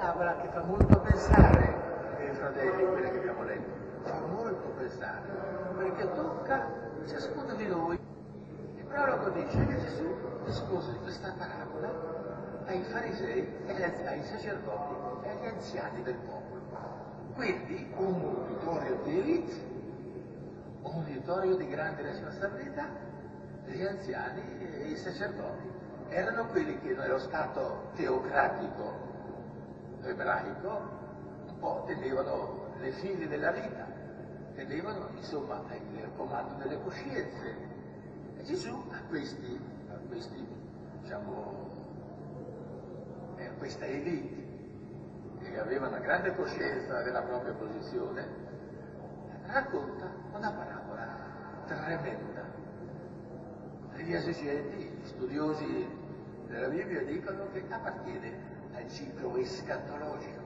parabola che fa molto pensare, miei fratelli, quelle che abbiamo letto, fa molto pensare, perché tocca ciascuno di noi. Il prologo dice che Gesù discorse questa parabola ai farisei, ai sacerdoti e agli anziani del popolo. Quindi un uditorio di elite, un uditorio di grande responsabilità, gli anziani e i sacerdoti. Erano quelli che nello stato teocratico ebraico un po' tenevano le fili della vita, tenevano insomma il comando delle coscienze. E Gesù a questi diciamo, a questa elite che aveva una grande coscienza della propria posizione, racconta una parabola tremenda. Gli esegeti, gli studiosi della Bibbia dicono che appartiene al ciclo escatologico.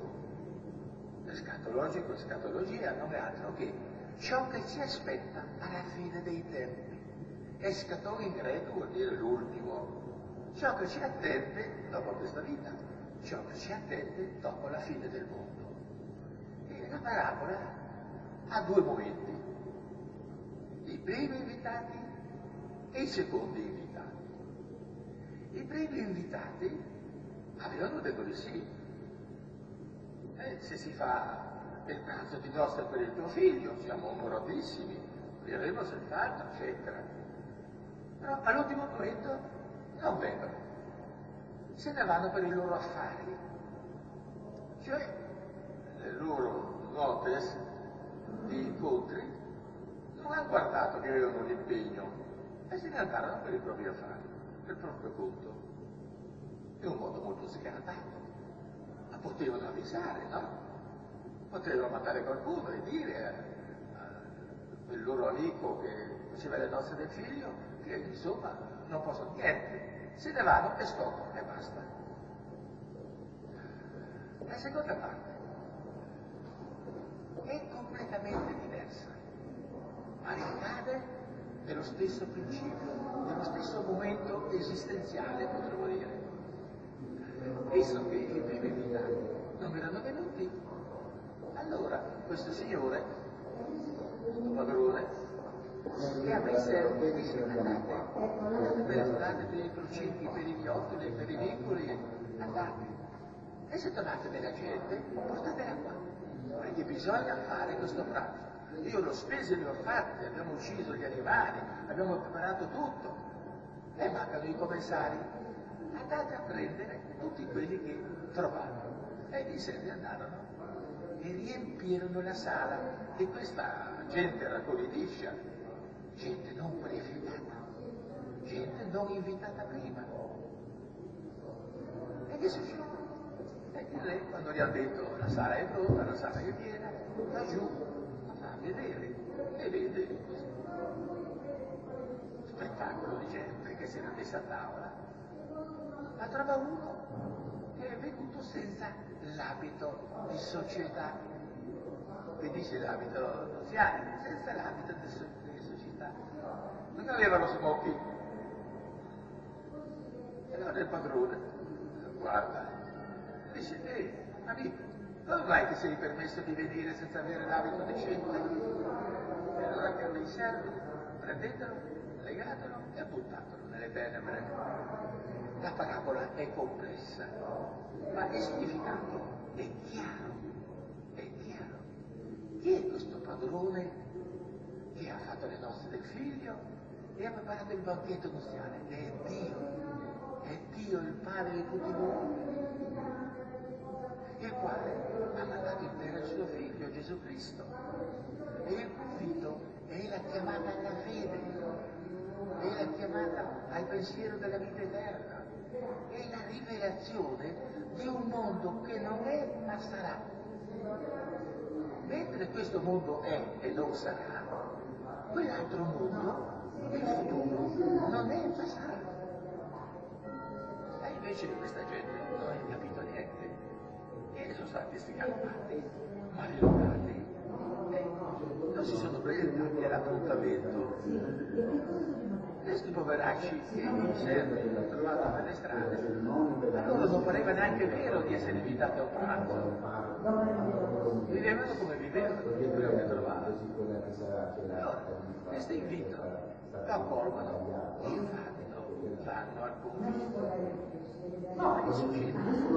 Escatologia non è altro che ciò che ci aspetta alla fine dei tempi. Escato in greco vuol dire l'ultimo, ciò che ci attende dopo questa vita, ciò che ci attende dopo la fine del mondo. E la parabola ha due momenti, i primi invitati e i secondi invitati. I primi invitati avevano detto di sì. Se si fa il pranzo di nozze per il tuo figlio, siamo onoratissimi, verremo senz'altro, eccetera. Però all'ultimo momento non vengono, se ne vanno per i loro affari. Cioè, le loro notes di incontri non hanno guardato che avevano l'impegno e se ne andarono per i propri affari, per il proprio conto. È un modo molto scartato. Ma potevano avvisare, no? Potevano mandare qualcuno e dire a quel loro amico che faceva le nozze del figlio che insomma non possono niente, se ne vanno e stop e basta. La seconda parte è completamente diversa, ma ricade nello stesso principio, nello stesso momento esistenziale, potremmo dire. Visto che i primi invitati non erano venuti, allora questo signore, questo padrone, che a me serve disse: andate per le strade, per i crocicchi, per i viottoli, per i vicoli, andate. E se trovate della gente, portatela qua, perché bisogna fare questo pranzo. Io le spese le ho fatte, abbiamo ucciso gli animali, abbiamo preparato tutto, e mancano i commissari. Andate a prendere tutti quelli che trovate. E i servi andarono e riempirono la sala di questa gente raccoglitiscia, gente non prefigata, gente non invitata prima. E che succede? E il re, quando gli ha detto la sala è pronta, la sala è piena, va giù a vedere e vede questo spettacolo di gente che si era messa a tavola. Ma trova uno che è venuto senza l'abito di società, che dice l'abito d'anziani, senza l'abito di società. Non aveva lo smoking. E allora il padrone guarda, dice: amico, come mai ti sei permesso di venire senza avere l'abito decente? E allora chiama i servi, prendetelo, legatelo e buttatelo nelle tenebre. La parabola è complessa, ma il significato è chiaro, è chiaro. Chi è questo padrone che ha fatto le nozze del figlio e ha preparato il banchetto nuziale? È Dio il Padre di tutti gli uomini, il quale ha mandato in terra il suo figlio Gesù Cristo. E il convito è la chiamata alla fede, è la chiamata al pensiero della vita eterna. È la rivelazione di un mondo che non è ma sarà. Mentre questo mondo è e non sarà, quell'altro mondo, il futuro, non è ma sarà. E invece questa gente non ha capito niente e sono stati scappati, maleducati e non si sono presentati all'appuntamento. questi poveracci che in serbo ho trovato per le strade, a loro non pareva neanche vero di essere invitati a un pranzo. Vivevano come vivevano, quello che trovavano. Allora, questo invito lo accolgono e vanno al convito. Ma che succede?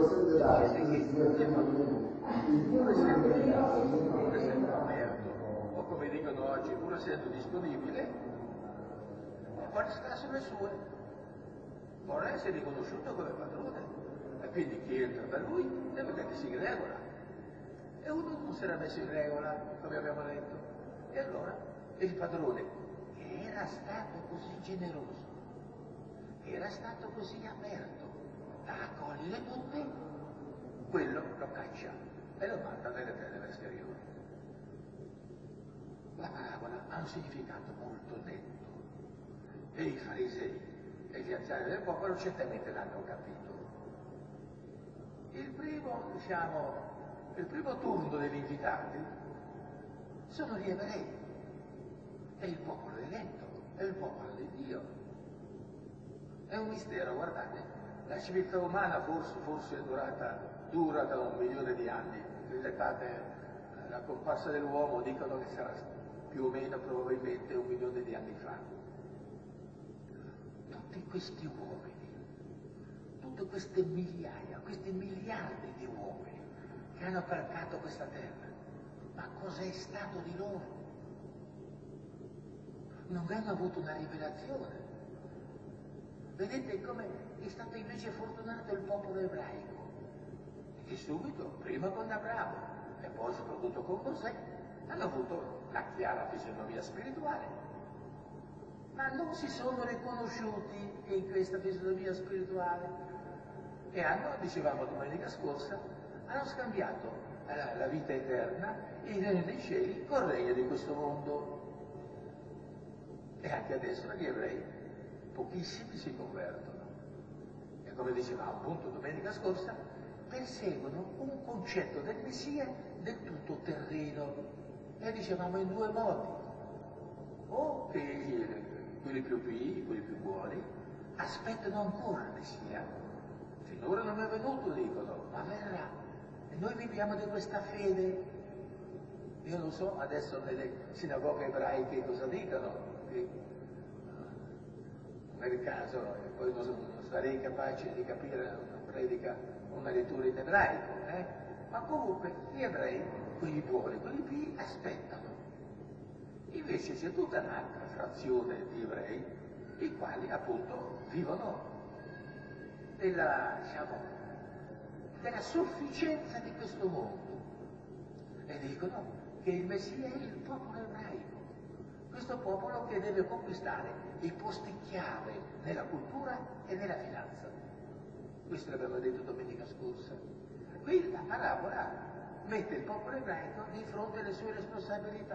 Pur essendo aperto, o come dicono oggi, pur essendo disponibile, vuole stare sulle sue, vuole essere riconosciuto come padrone, e quindi chi entra da lui deve mettersi in regola. E uno non si era messo in regola, come abbiamo detto, e allora il padrone, che era stato così generoso, che era stato così aperto da accogliere tutti, quello lo caccia e lo manda nelle terre esteriori. La parabola ha un significato molto netto e i farisei e gli anziani del popolo certamente l'hanno capito. Il primo turno degli invitati sono gli ebrei, è il popolo eletto, è il popolo di Dio. È un mistero, guardate, la civiltà umana forse è dura da 1 milione di anni. La comparsa dell'uomo dicono che sarà più o meno probabilmente 1 milione di anni fa. Tutti questi uomini, tutte queste migliaia, questi miliardi di uomini che hanno calcato questa terra, ma cos'è stato di loro? Non hanno avuto una rivelazione. Vedete come è stato invece fortunato il popolo ebraico, che subito, prima con Abramo e poi soprattutto con Mosè, hanno avuto la chiara fisionomia spirituale, ma non si sono riconosciuti in questa fisionomia spirituale e hanno, dicevamo domenica scorsa, hanno scambiato la vita eterna, il regno dei cieli, col regno di questo mondo. E anche adesso gli ebrei, pochissimi si convertono. E come dicevamo appunto domenica scorsa, perseguono un concetto del Messia del tutto terreno. E dicevamo in 2 modi. O che quelli più pii, quelli più buoni, aspettano ancora il Messia. Finora non è venuto, dicono, ma verrà. E noi viviamo di questa fede. Io non so adesso nelle sinagoghe ebraiche cosa dicano, nel caso poi non sarei capace di capire una predica, una lettura in ebraico, ma comunque gli ebrei, quelli buoni, quelli pii, aspettano. Invece c'è tutta un'altra frazione di ebrei, i quali appunto vivono della sufficienza di questo mondo e dicono che il Messia è il popolo ebraico, questo popolo che deve conquistare i posti chiave nella cultura e nella finanza. Questo l'abbiamo detto domenica scorsa. Qui la parabola mette il popolo ebraico di fronte alle sue responsabilità.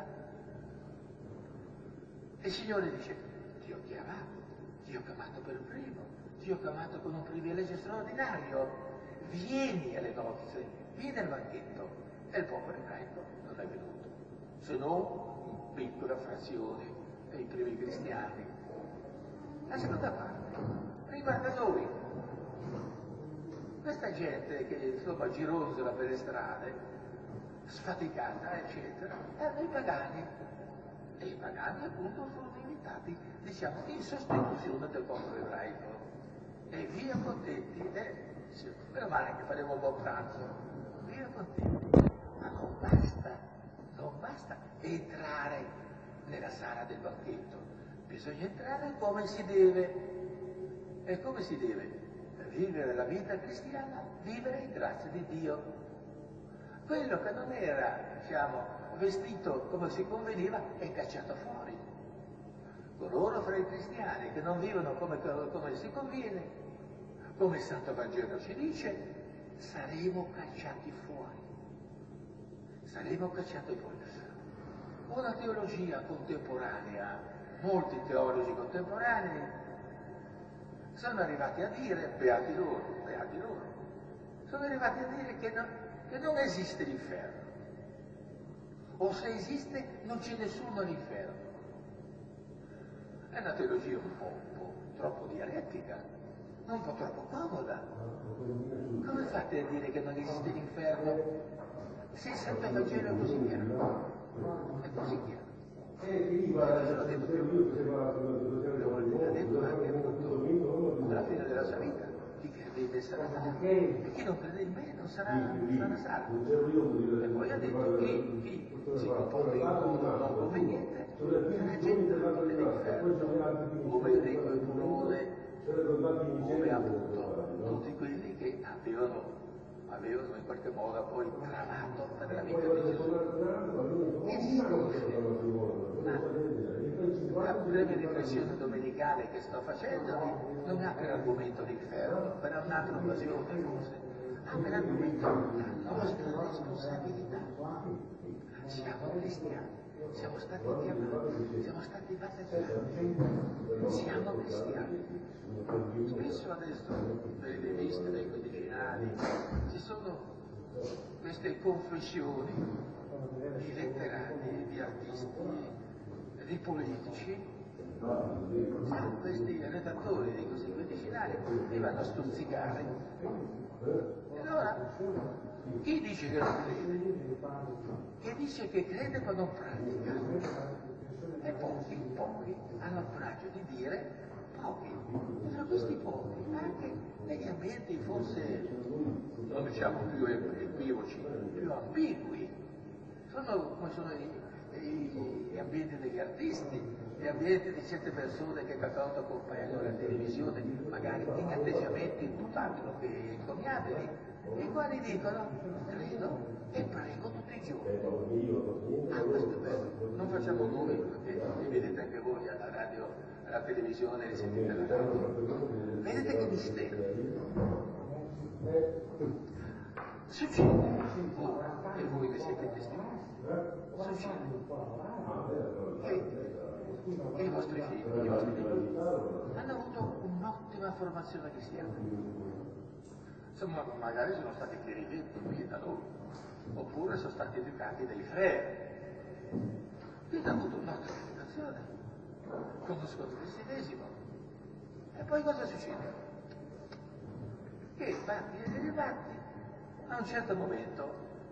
E il Signore dice, ti ho chiamato per primo, ti ho chiamato con un privilegio straordinario, vieni alle nozze, vieni al banchetto. E il popolo ebraico non è venuto, se non in piccola frazione, i primi cristiani. La seconda parte riguarda noi, questa gente che insomma gironzola per le strade, sfaticata, eccetera, erano i pagani. E i pagani appunto sono invitati, diciamo, in sostituzione del popolo ebraico. E via contenti, meno male che faremo un buon pranzo, via contenti. Ma non basta entrare nella sala del banchetto, bisogna entrare come si deve. E come si deve? Vivere la vita cristiana, vivere in grazia di Dio. Quello che non era, vestito come si conveniva è cacciato fuori. Coloro fra i cristiani che non vivono come si conviene, come il Santo Vangelo ci dice, saremo cacciati fuori. Saremo cacciati fuori. Una teologia contemporanea, molti teologi contemporanei sono arrivati a dire, beati loro, sono arrivati a dire che non esiste l'inferno, o se esiste non c'è nessuno all'inferno. È una teologia un po' troppo dialettica, un po' troppo comoda. Come fate a dire che non esiste l'inferno se il Santo Vangelo è così chiaro? È così chiaro. L'ha detto anche appunto alla fine della sua vita. Chi crede in me sarà salvo e chi non crede in me non sarà salvo. E poi ha detto chi si comporta in modo non conveniente sarà gettato nell'inferno, come il ricco e pulore, come appunto tutti quelli che avevano in qualche modo poi tramato per la vita di Gesù. La breve riflessione domenicale che sto facendovi non ha per argomento l'inferno, per un'altra occasione forse, ha per argomento la nostra responsabilità. Siamo cristiani, siamo stati chiamati, siamo stati battezzati, siamo cristiani. Spesso adesso nelle riviste, nei quotidiani, ci sono queste confessioni di letterati, di artisti, di politici, questi redattori di questi quotidiani li vanno a stuzzicare. E allora, chi dice che non crede? Chi dice che crede ma non pratica? E pochi hanno il coraggio di dire pochi. E tra questi pochi, anche negli ambienti forse, non diciamo più equivoci, più ambigui, come sono gli ambienti degli artisti, gli ambienti di certe persone che per caso accompagnano la televisione, magari in atteggiamenti tutt'altro che encomiabili, i quali dicono credo e prego tutti i giorni. Ah, questo è bello. Non facciamo nomi perché li vedete anche voi alla radio, alla televisione, li sentite alla radio. Vedete che mistero. Succede ora, e voi che siete testimoni, succede che i vostri figli, i vostri nipoti hanno avuto un'ottima formazione cristiana. Insomma, magari sono stati clericali da noi, oppure sono stati educati dai freri. Quindi hanno avuto un'ottima educazione, conoscono il cristianesimo. E poi cosa succede? Che batti, a un certo momento,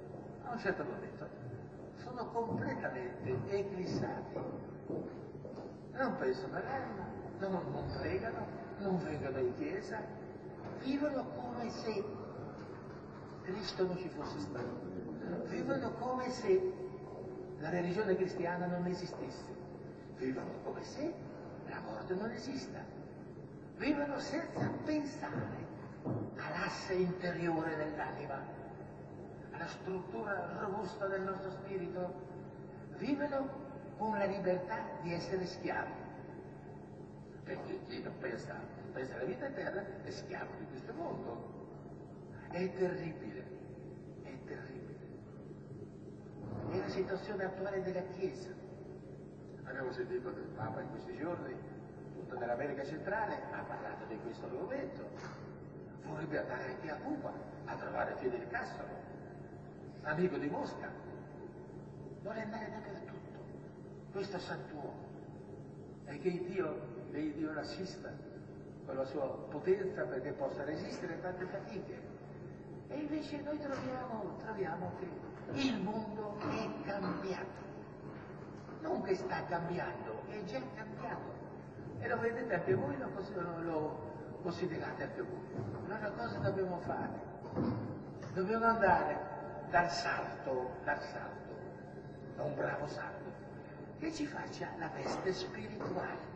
sono completamente eclissati. Non pensano all'anima, non pregano, non vengono in chiesa, vivono come se Cristo non ci fosse stato, vivono come se la religione cristiana non esistesse, vivono come se la morte non esista, vivono senza pensare all'asse interiore dell'anima, alla struttura robusta del nostro spirito, vivono con la libertà di essere schiavi. Perché chi non pensa alla vita eterna è schiavo di questo mondo. È terribile, è terribile. È la situazione attuale della Chiesa. Abbiamo sentito che il Papa in questi giorni, tutta nell'America centrale, ha parlato di questo argomento. Vorrebbe andare anche a Cuba a trovare Fidel Castro, amico di Mosca. Vuole andare dappertutto. Questo santuomo. E che il Dio l'assista con la sua potenza perché possa resistere a tante fatiche. E invece noi troviamo che il mondo è cambiato. Non che sta cambiando, è già cambiato. E lo vedete anche voi, lo considerate anche voi. Allora cosa dobbiamo fare? Dobbiamo andare dal sarto, da un bravo sarto, che ci faccia la veste spirituale.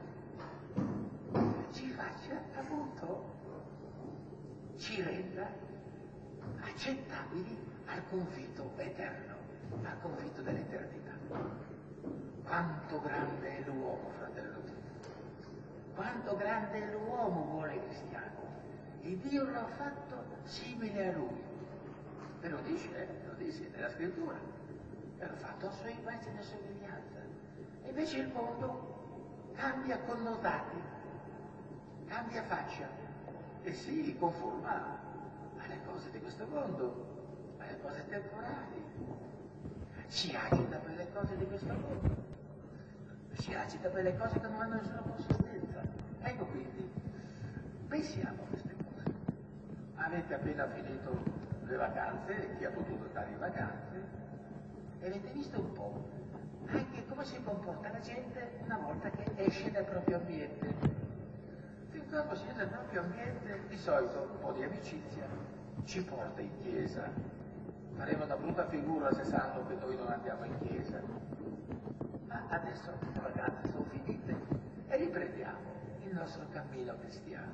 Ci faccia appunto, ci renda accettabili al convito eterno, al convito dell'eternità. Quanto grande è l'uomo, fratello mio, quanto grande è l'uomo buono cristiano, e Dio l'ha fatto simile a lui, e lo dice nella scrittura, e l'ha fatto a sua immagine e somiglianza. E invece il mondo cambia connotati, cambia faccia e si conforma alle cose di questo mondo, alle cose temporali, si agita per le cose di questo mondo, si agita per le cose che non hanno nessuna consistenza. Ecco quindi, pensiamo a queste cose. Avete appena finito le vacanze, chi ha potuto stare in vacanze, e avete visto un po' anche come si comporta la gente una volta che esce dal proprio ambiente. Fin quando si esce dal proprio ambiente, di solito un po' di amicizia ci porta in chiesa. Faremo una brutta figura se sanno che noi non andiamo in chiesa. Ma adesso le vacanze sono finite e riprendiamo il nostro cammino cristiano.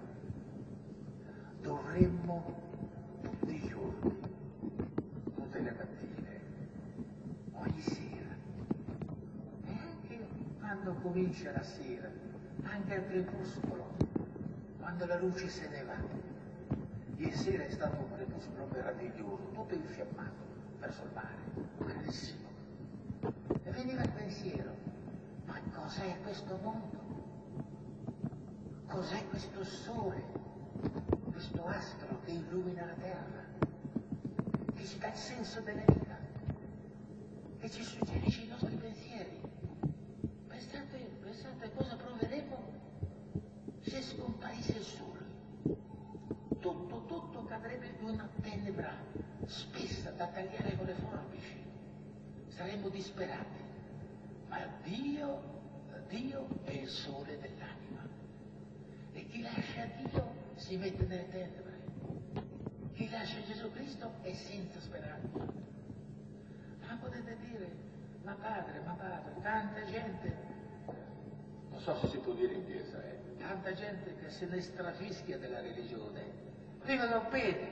Dovremmo tutti i giorni, tutte le mattine, ogni sera, e anche quando comincia la sera, anche al crepuscolo, quando la luce se ne va. Ieri sera è stato un crepuscolo meraviglioso, tutto infiammato verso il mare, bellissimo. E veniva il pensiero, ma cos'è questo mondo? Cos'è questo sole, questo astro che illumina la terra, che ci dà il senso della vita, che ci suggerisce i nostri pensieri? Pensate cosa proveremo se scomparisse il sole. Tutto cadrebbe in una tenebra spessa da tagliare con le forbici. Saremmo disperati. Ma Dio è il sole dell'anima. E chi lascia Dio si mette nelle tenebre. Chi lascia Gesù Cristo è senza speranza. Ma potete dire, ma padre, tanta gente, non so se si può dire in chiesa, tanta gente che se ne strafischia della religione, vivono bene,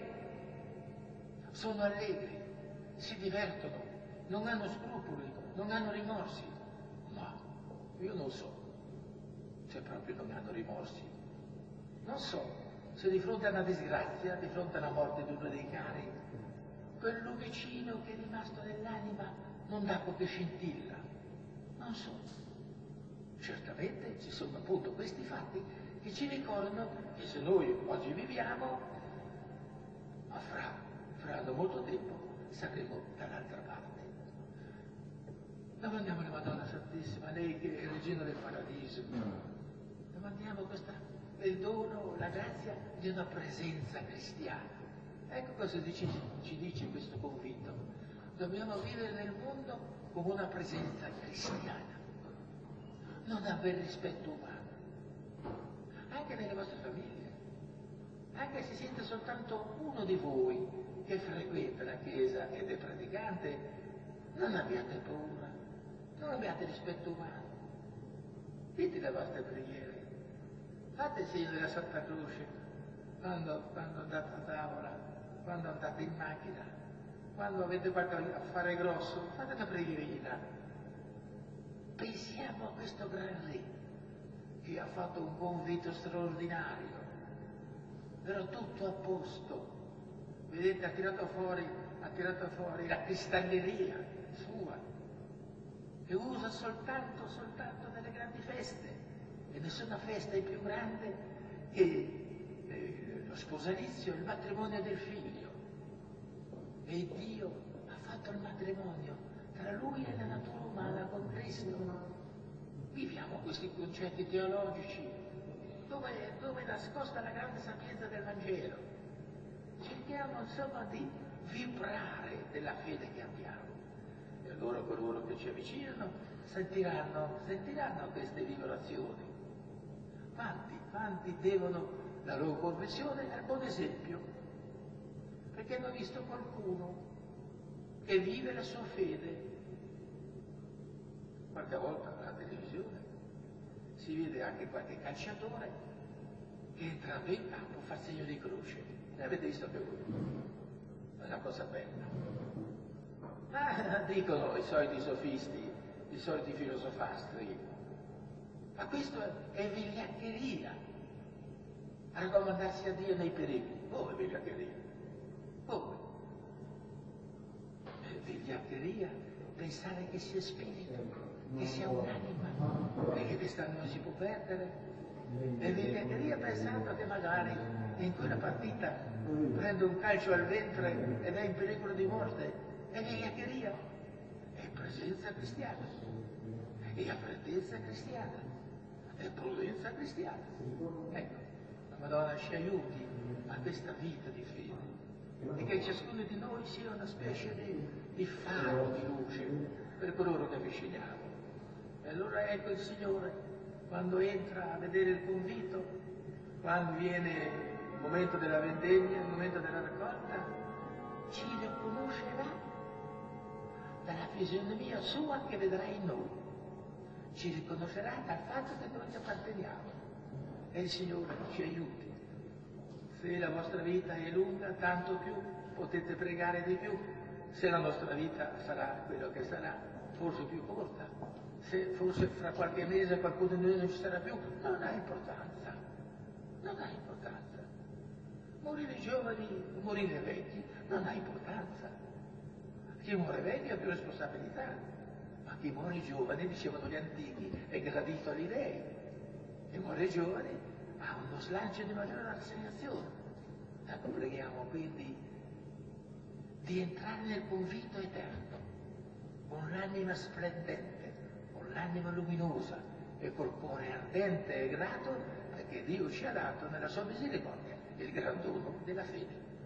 sono allegri, si divertono, non hanno scrupoli, non hanno rimorsi. No, io non so se proprio non hanno rimorsi. Non so se di fronte a una disgrazia, di fronte alla morte di uno dei cari, quel lumicino che è rimasto nell'anima non dà qualche scintilla. Non so. Certamente ci sono appunto questi fatti che ci ricordano che se noi oggi viviamo, ma fra non molto tempo saremo dall'altra parte. Domandiamo alla Madonna Santissima, lei che è Regina del Paradiso, domandiamo il dono, la grazia di una presenza cristiana. Ecco cosa ci dice questo convito. Dobbiamo vivere nel mondo come una presenza cristiana. Non aver rispetto umano, anche nelle vostre famiglie, anche se siete soltanto uno di voi che frequenta la Chiesa ed è praticante, non abbiate paura, non abbiate rispetto umano. Dite le vostre preghiere, fate il segno della Santa Croce quando andate a tavola, quando andate in macchina, quando avete qualche affare grosso, fate una preghierina. Pensiamo a questo gran re che ha fatto un convito straordinario, però tutto a posto. Vedete, ha tirato fuori la cristalleria sua, che usa soltanto nelle grandi feste, e nessuna festa è più grande che lo sposalizio, il matrimonio del figlio. E Dio ha fatto il matrimonio tra lui e la natura umana con Cristo. Viviamo questi concetti teologici dove è nascosta la grande sapienza del Vangelo. Cerchiamo insomma di vibrare della fede che abbiamo. E allora coloro che ci avvicinano sentiranno queste vibrazioni. Quanti devono la loro conversione al buon esempio, perché hanno visto qualcuno che vive la sua fede. Qualche volta alla televisione si vede anche qualche calciatore che entrando in campo fa segno di croce. L'avete visto anche voi? È una cosa bella. Ma dicono i soliti sofisti, i soliti filosofastri, ma questo è vigliaccheria, raccomandarsi a Dio nei pericoli. Come vigliaccheria? Come? È vigliaccheria pensare che sia spirito, che sia un'anima, e che quest'anima non si può perdere. È vigliaccheria pensando che magari in quella partita prende un calcio al ventre ed è in pericolo di morte. È vigliaccheria, è presenza cristiana. e a freddezza cristiana, e prudenza cristiana. Ecco, la Madonna ci aiuti a questa vita di fede e che ciascuno di noi sia una specie di faro di luce per coloro che avviciniamo. E allora ecco il Signore, quando entra a vedere il convito, quando viene il momento della vendemmia, il momento della raccolta, ci riconoscerà dalla fisionomia sua che vedrà in noi. Ci riconoscerà dal fatto che noi gli apparteniamo. E il Signore ci aiuti. Se la vostra vita è lunga, tanto più potete pregare di più. Se la nostra vita sarà quello che sarà, forse più corta, se forse fra qualche mese qualcuno di noi non ci sarà più, non ha importanza. Non ha importanza. Morire giovani, morire vecchi, non ha importanza. Chi muore vecchio ha più responsabilità, ma chi muore giovane, dicevano gli antichi, è gradito agli dei. Chi muore giovane ha uno slancio di maggiore rassegnazione. Ecco, preghiamo quindi di entrare nel convito eterno, con l'anima splendente, con l'anima luminosa e col cuore ardente e grato perché Dio ci ha dato nella sua misericordia il gran dono della fede.